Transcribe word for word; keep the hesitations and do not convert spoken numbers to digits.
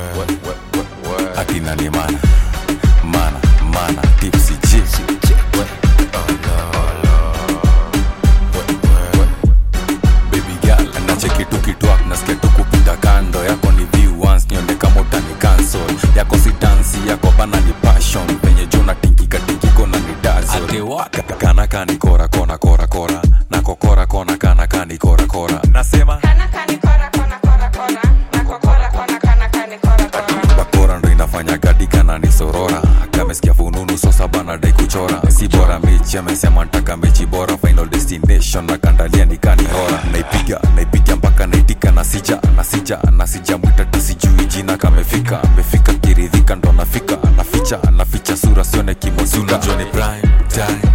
Akina ni mana Mana, mana, tipsy G Baby girl, nacheki tu kitwak nasikia tu kupita kando. Yako ni view once, nione kama utani cancel. Yako si dance, yako bana ni passion. Penye jona tinki katiki kona ni dazzle. Ate waka kana kani kora kona kora kora. Nako kora kona kana kani kora kora. Nasema kana kani kora kona kora kora. Nako kora kona kana kani kora kora. Bakora ndo inafanya gadi kana ni sorora. Kamesikia fununu sosa bana dai kuchora. Si bora mechi amesema nataka mechi bora. Final destination na kandalia ni kani hora. Naipiga, naipiga mpaka naitika nasija, nasija, nasija mwita tisijui jina kamefika. Amefika kiridhika ndo nafika. Naficha, naficha sura sione kimozuna. Johnny Prime time